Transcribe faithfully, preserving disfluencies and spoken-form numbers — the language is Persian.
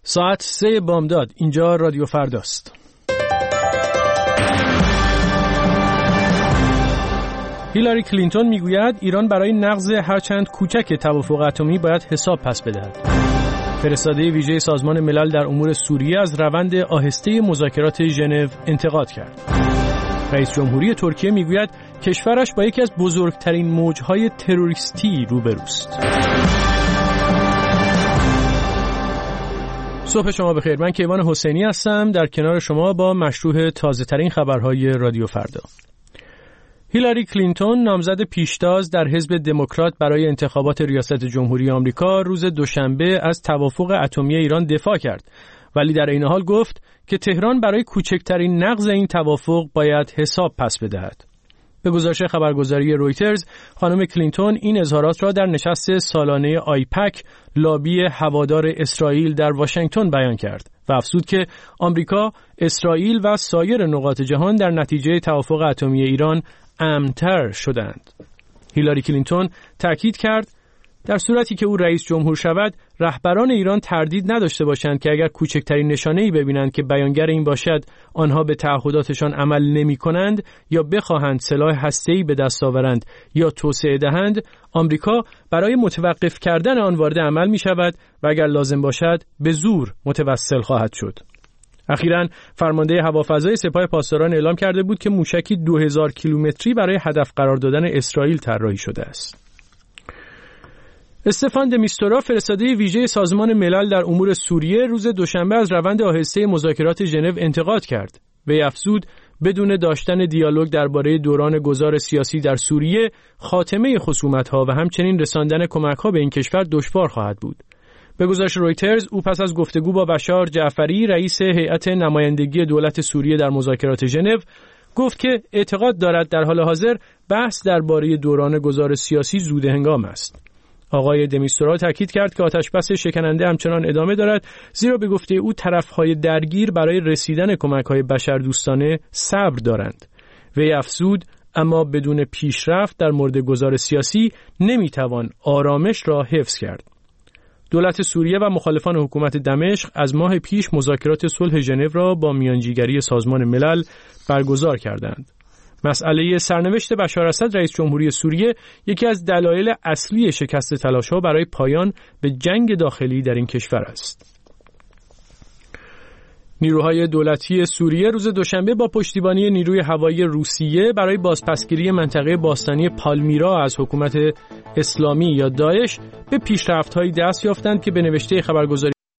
ساعت سه بامداد. اینجا رادیو فرداست. هیلاری کلینتون میگوید ایران برای نقض هرچند کوچک توافق اتمی باید حساب پس بدهد. فرستاده ویژه سازمان ملل در امور سوریه از روند آهسته مذاکرات ژنو انتقاد کرد. رئیس جمهوری ترکیه میگوید کشورش با یکی از بزرگترین موجهای تروریستی روبروست. صبح شما بخیر. من کیوان حسینی هستم در کنار شما با مشروح تازه ترین خبرهای رادیو فردا. هیلاری کلینتون نامزد پیشتاز در حزب دموکرات برای انتخابات ریاست جمهوری آمریکا روز دوشنبه از توافق اتمی ایران دفاع کرد، ولی در این حال گفت که تهران برای کوچکترین نقض این توافق باید حساب پس بدهد. به گزارش خبرگزاری رویترز، خانم کلینتون این اظهارات را در نشست سالانه آیپک لابی هوادار اسرائیل در واشنگتن بیان کرد و افزود که آمریکا، اسرائیل و سایر نقاط جهان در نتیجه توافق اتمی ایران امن‌تر شدند. هیلاری کلینتون تأکید کرد در صورتی که او رئیس جمهور شود، رهبران ایران تردید نداشته باشند که اگر کوچکترین نشانه‌ای ببینند که بیانگر این باشد آنها به تعهداتشان عمل نمی‌کنند یا بخواهند سلاح هسته‌ای به دست آورند یا توسعه دهند، آمریکا برای متوقف کردن آن وارد عمل می‌شود و اگر لازم باشد به زور متوسل خواهد شد. اخیراً فرمانده هوافضای سپاه پاسداران اعلام کرده بود که موشکی دو هزار کیلومتری برای هدف قرار دادن اسرائیل طراحی شده است. استفان د میستورا فرستاده ویژه سازمان ملل در امور سوریه روز دوشنبه از روند آهسته مذاکرات ژنو انتقاد کرد. وی افزود بدون داشتن دیالوگ درباره دوران گذار سیاسی در سوریه، خاتمه خصومت‌ها و همچنین رساندن کمک‌ها به این کشور دشوار خواهد بود. به گزارش رویترز، او پس از گفتگو با بشار جعفری، رئیس هیئت نمایندگی دولت سوریه در مذاکرات ژنو، گفت که اعتقاد دارد در حال حاضر بحث درباره دوران گذار سیاسی زود هنگام است. آقای دمیستورا تاکید کرد که آتشبس شکننده همچنان ادامه دارد، زیرا به گفته او طرف‌های درگیر برای رسیدن کمک‌های بشردوستانه صبر دارند. وی افزود اما بدون پیشرفت در مورد گذار سیاسی نمی‌توان آرامش را حفظ کرد. دولت سوریه و مخالفان حکومت دمشق از ماه پیش مذاکرات صلح ژنو را با میانجیگری سازمان ملل برگزار کردند. مسئله سرنوشت بشار اسد رئیس جمهوری سوریه یکی از دلایل اصلی شکست تلاش‌ها برای پایان به جنگ داخلی در این کشور است. نیروهای دولتی سوریه روز دوشنبه با پشتیبانی نیروی هوایی روسیه برای بازپسگیری منطقه باستانی پالمیرا از حکومت اسلامی یا داعش به پیشرفت‌هایی دست یافتند که به نوشته خبرگزاری